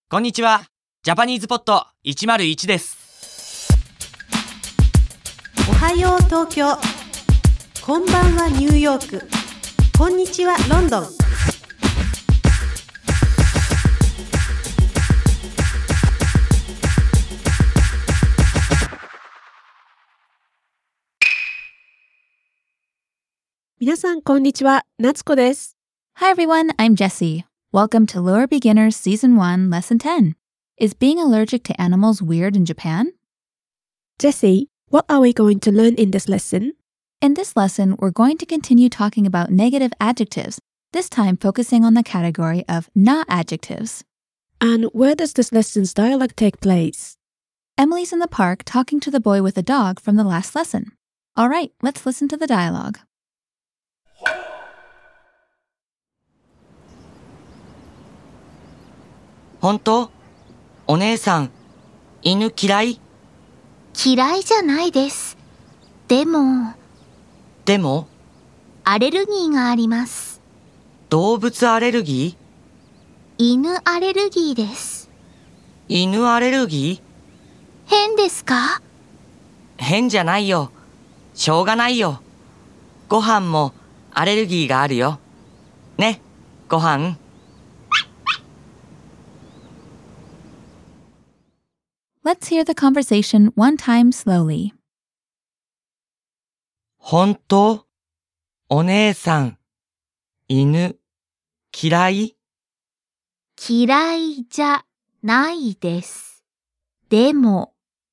こんにちは。ジャパニーズポット101です。 おはよう東京。こんばんはニューヨーク。こんにちはロンドン。皆さんこんにちは、夏子です。 Hi everyone, I'm Jessie. Welcome to Lower Beginners Season 1, Lesson 10. Is being allergic to animals weird in Japan? Jessie, what are we going to learn in this lesson? In this lesson, we're going to continue talking about negative adjectives, this time focusing on the category of not adjectives. And where does this lesson's dialogue take place? Emily's in the park talking to the boy with a dog from the last lesson. All right, let's listen to the dialogue. 本当？お姉さん、犬嫌い？ 嫌いじゃないです。でも、アレルギーがあります。 動物アレルギー？ 犬アレルギーです。 犬アレルギー？ 変ですか？ 変じゃないよ。しょうがないよ。ご飯もアレルギーがあるよ。ね、ご飯。 Let's hear the conversation one time slowly. 本当？お姉さん、犬嫌い？ 嫌いじゃないです。でも、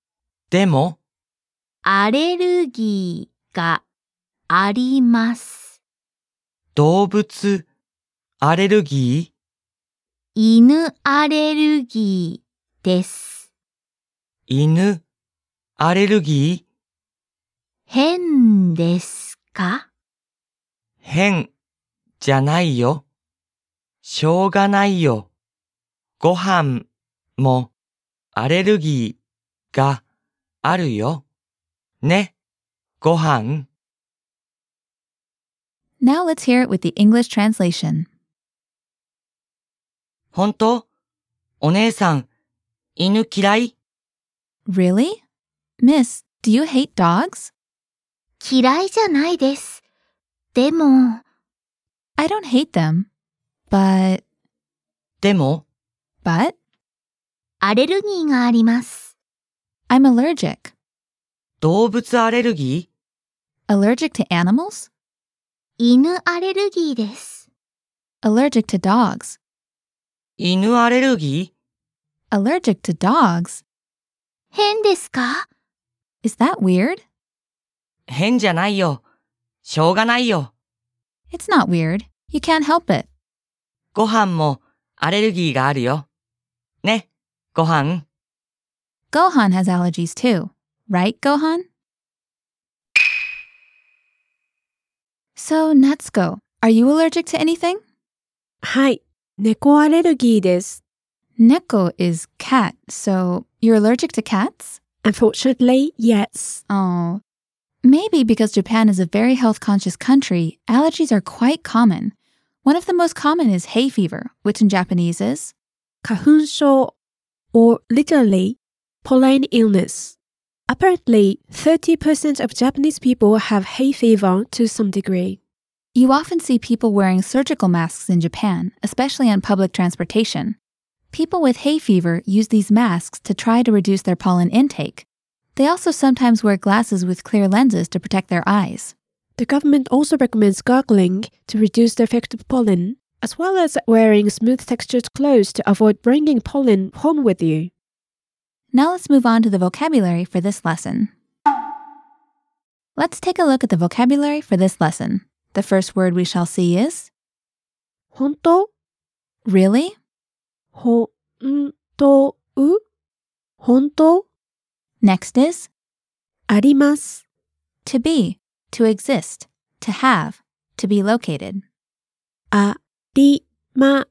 アレルギーがあります。 動物アレルギー？ 犬アレルギーです。 犬アレルギー？ 変ですか？ 変じゃないよ。しょうがないよ。ご飯もアレルギーがあるよ。ね、ご飯。 Now let's hear it with the English translation. 本当？お姉さん、犬嫌い？ Really? Miss, do you hate dogs? 嫌いじゃないです。でも、 I don't hate them. But, でも、 アレルギーがあります。 I'm allergic. 動物アレルギー？ Allergic to animals? 犬アレルギーです。 Allergic to dogs. 犬アレルギー？ Allergic to dogs? 変ですか？ Is that weird? 変じゃないよ。しょうがないよ。 It's not weird. You can't help it. ご飯もアレルギーがあるよ。ね、ご飯。 Gohan has allergies too. Right, Gohan? So, Natsuko, are you allergic to anything? はい、猫アレルギーです。 Neko is cat, so you're allergic to cats? Unfortunately, yes. Oh. Maybe because Japan is a very health-conscious country, allergies are quite common. One of the most common is hay fever, which in Japanese is 花粉症 or literally pollen illness. Apparently, 30% of Japanese people have hay fever to some degree. You often see people wearing surgical masks in Japan, especially on public transportation. People with hay fever use these masks to try to reduce their pollen intake. They also sometimes wear glasses with clear lenses to protect their eyes. The government also recommends gargling to reduce the effect of pollen, as well as wearing smooth-textured clothes to avoid bringing pollen home with you. Now let's move on to the vocabulary for this lesson. Let's take a look at the vocabulary for this lesson. The first word we shall see is 本当？ really? ほんとう？本当？ Next is あります。 to be, to exist, to have, to be located. あります。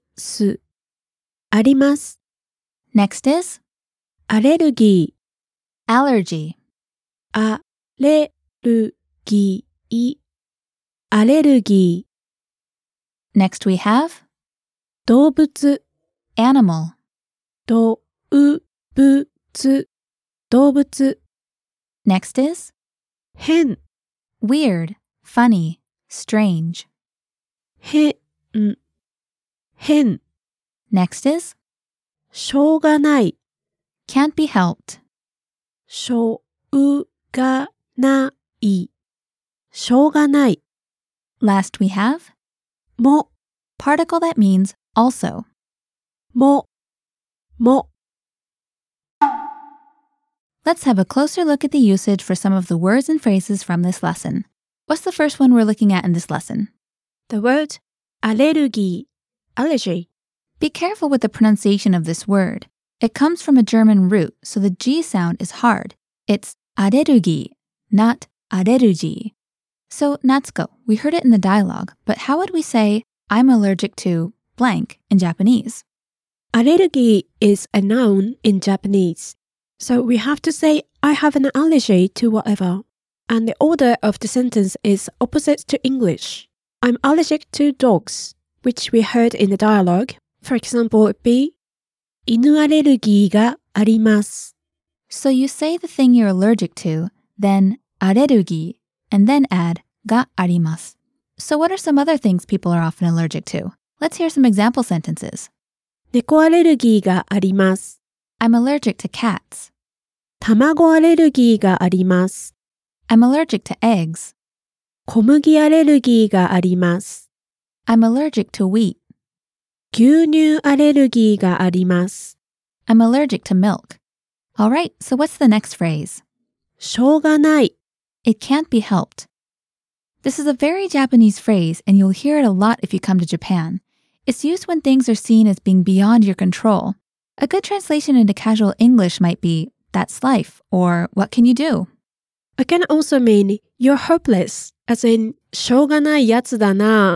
あります。 Next is アレルギ allergy. ー。アレルギー。アレルギー。 Next we have 動物 animal. 動物、動物。 Next is 変、 weird, funny, strange. 変、変。 Next is しょうがない、 can't be helped. しょうがない、しょうがない。 Last we have も、 particle that means also. も。 Let's have a closer look at the usage for some of the words and phrases from this lesson. What's the first one we're looking at in this lesson? The word アレルギー、allergy. Be careful with the pronunciation of this word. It comes from a German root, so the G sound is hard. It's アレルギー, not アレルギー. So, Natsuko, we heard it in the dialogue, but how would we say, I'm allergic to blank in Japanese? アレルギー is a noun in Japanese. So we have to say, I have an allergy to whatever. And the order of the sentence is opposite to English. I'm allergic to dogs, which we heard in the dialogue. For example, it would be 犬アレルギーがあります。 So you say the thing you're allergic to, then アレルギー, and then add があります. So what are some other things people are often allergic to? Let's hear some example sentences. 猫アレルギーがあります。 I'm allergic to cats. 卵アレルギーがあります。 I'm allergic to eggs. 小麦アレルギーがあります。 I'm allergic to wheat. 牛乳アレルギーがあります。 I'm allergic to milk. All right, so what's the next phrase? しょうがない。 It can't be helped. This is a very Japanese phrase, and you'll hear it a lot if you come to Japan. It's used when things are seen as being beyond your control. A good translation into casual English might be, that's life, or what can you do? It can also mean you're hopeless, as in しょうがないやつだな。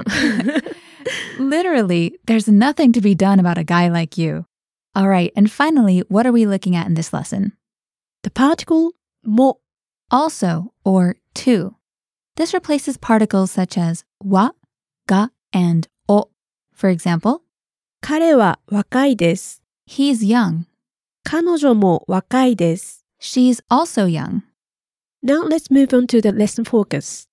Literally, there's nothing to be done about a guy like you. All right, and finally, what are we looking at in this lesson? The particle も。 Also, or to. This replaces particles such as wa, ga, and o. For example, 彼は若いです。 he's young. 彼女も若いです。 She's also young. Now let's move on to the lesson focus.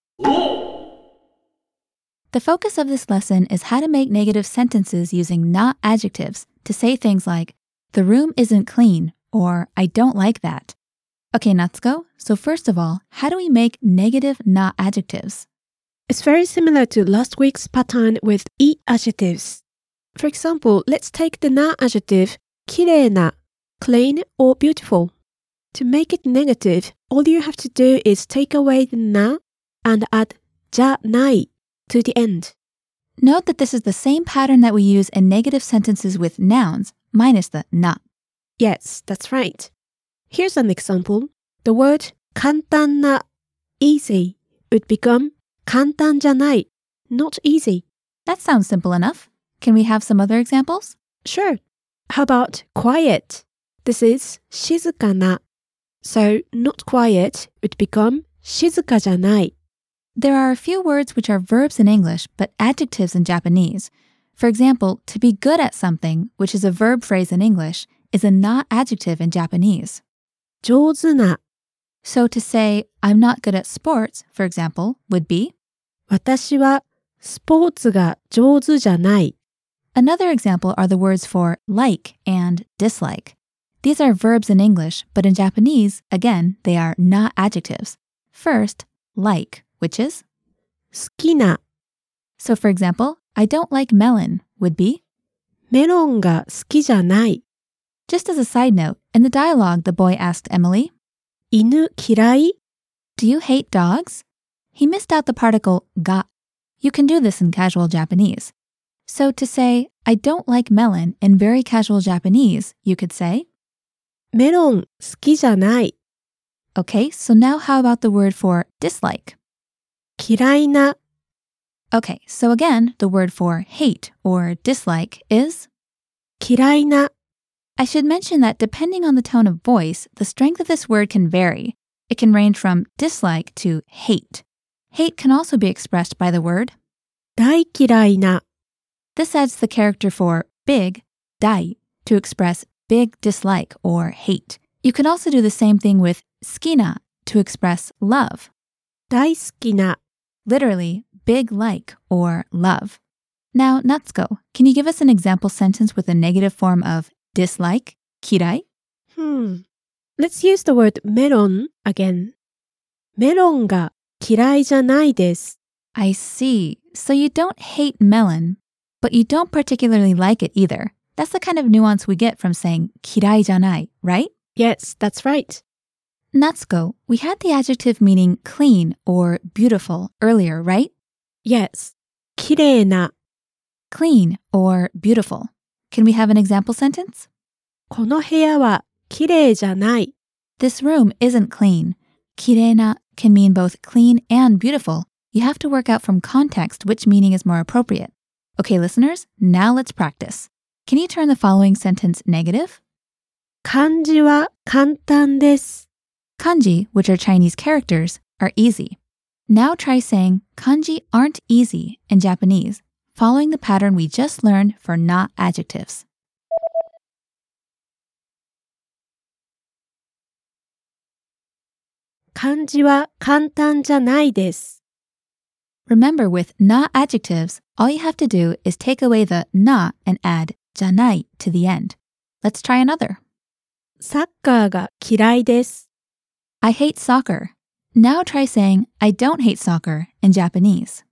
The focus of this lesson is how to make negative sentences using not adjectives to say things like, the room isn't clean, or I don't like that. Okay, Natsuko, so first of all, how do we make negative not adjectives? It's very similar to last week's pattern with E adjectives. For example, let's take the na adjective 綺麗な, clean or beautiful. To make it negative, all you have to do is take away the na and add じゃない to the end. Note that this is the same pattern that we use in negative sentences with nouns, minus the na. Yes, that's right. Here's an example. The word 簡単な easy would become 簡単じゃない not easy. That sounds simple enough. Can we have some other examples? Sure. How about quiet? This is 静かな. So not quiet would become 静かじゃない. There are a few words which are verbs in English, but adjectives in Japanese. For example, to be good at something, which is a verb phrase in English, is a not adjective in Japanese. 上手な. So to say, I'm not good at sports, for example, would be, 私はスポーツが上手じゃない. Another example are the words for like and dislike. These are verbs in English, but in Japanese, again, they are not adjectives. First, like, which is, 好きな. so for example, I don't like melon would be, メロンが好きじゃない. just as a side note, in the dialogue, the boy asked Emily, 犬嫌い? do you hate dogs? He missed out the particle ga. You can do this in casual Japanese. So to say, I don't like melon in very casual Japanese, you could say, メロン好きじゃない. okay, so now how about the word for dislike? 嫌いな. Okay, so again, the word for hate or dislike is, 嫌いな. I should mention that depending on the tone of voice, the strength of this word can vary. It can range from dislike to hate. Hate can also be expressed by the word. 大嫌いな. This adds the character for big, dai, to express big dislike or hate. You can also do the same thing with 好きな to express love. 大好きな Literally, big like or love. Now, Natsuko, can you give us an example sentence with a negative form of dislike, 嫌い? Let's use the word melon again. メロンが嫌いじゃないです。 I see. So you don't hate melon, but you don't particularly like it either. That's the kind of nuance we get from saying 嫌いじゃない, right? Yes, that's right. Natsuko, we had the adjective meaning clean or beautiful earlier, right? Yes. 綺麗な Clean or beautiful. Can we have an example sentence? この部屋は綺麗じゃない。 This room isn't clean. 綺麗な can mean both clean and beautiful. You have to work out from context which meaning is more appropriate. Okay, listeners, now let's practice. Can you turn the following sentence negative? 漢字は簡単です。 Kanji, which are Chinese characters, are easy. Now try saying kanji aren't easy in Japanese, following the pattern we just learned for not adjectives. 漢字は簡単じゃないです。 Remember, with not adjectives, all you have to do is take away the na and add じゃない to the end. Let's try another. サッカーが嫌いです。 I hate soccer. Now try saying I don't hate soccer in Japanese.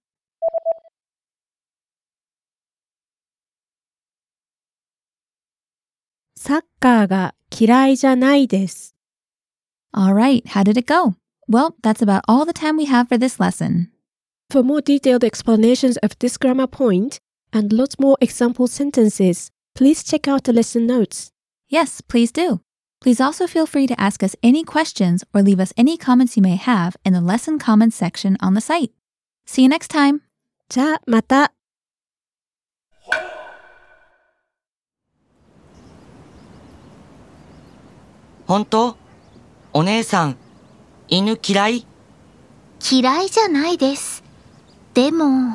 サッカーが嫌いじゃないです。 All right, how did it go? Well, that's about all the time we have for this lesson. For more detailed explanations of this grammar point and lots more example sentences, please check out the lesson notes. Yes, please do. Please also feel free to ask us any questions or leave us any comments you may have in the lesson comments section on the site. See you next time. じゃあまた。 本当？お姉さん、犬嫌い？ 嫌いじゃないです。でも、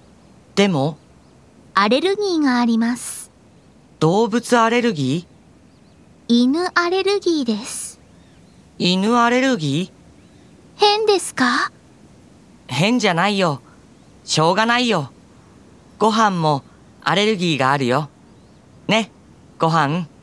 アレルギーがあります。 動物アレルギー？ 犬アレルギーです。 犬アレルギー？ 変ですか？ 変じゃないよ。しょうがないよ。ご飯もアレルギーがあるよ。ね、ご飯。